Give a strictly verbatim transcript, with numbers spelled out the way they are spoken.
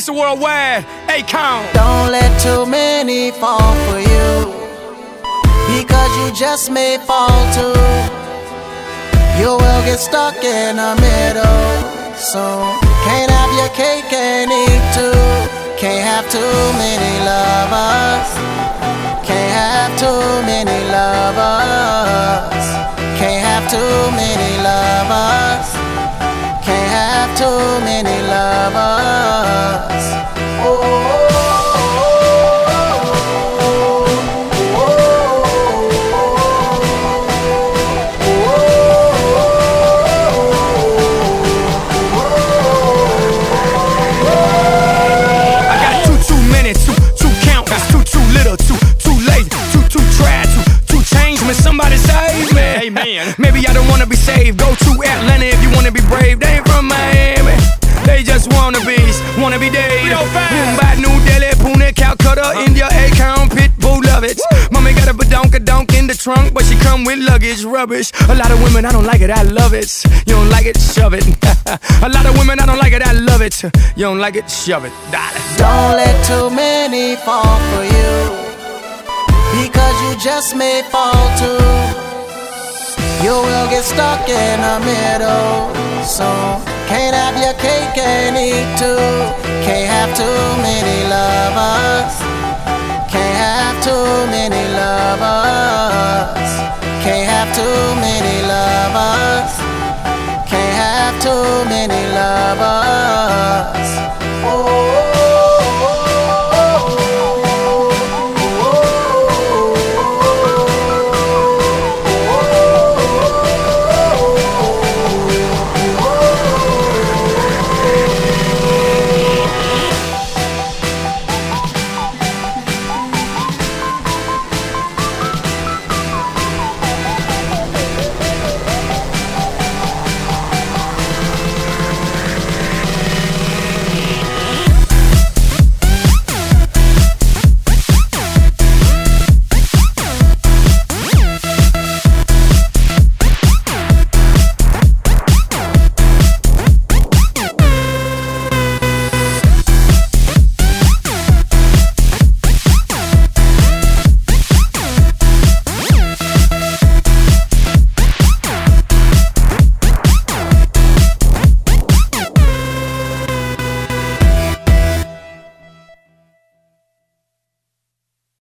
Mister Worldwide, Akon. Don't let too many fall for you, because you just may fall too. You will get stuck in the middle soon. Can't have your cake and eat too. Can't have too many lovers. Can't have too many lovers. Can't have too many lovers. Can't have too many lovers. Oh. Somebody save me. Amen. Maybe I don't wanna be saved. Go to Atlanta if you wanna be brave. They ain't from Miami. They just wanna be, wanna be Dave. Mumbai, New Delhi, Pune, Calcutta, uh. India, Akon, Pitbull, love it. Mommy got a badonka-donk in the trunk, but she come with luggage, rubbish. A lot of women, I don't like it, I love it. You don't like it, shove it. A lot of women, I don't like it, I love it. You don't like it, shove it, darling. Don't let too many fall for you, because you just may fall too. You will get stuck in the middle soon. Can't have your cake and eat too. Can't have too many lovers. Can't have too many lovers. Can't have too many lovers. Can't have too many lovers.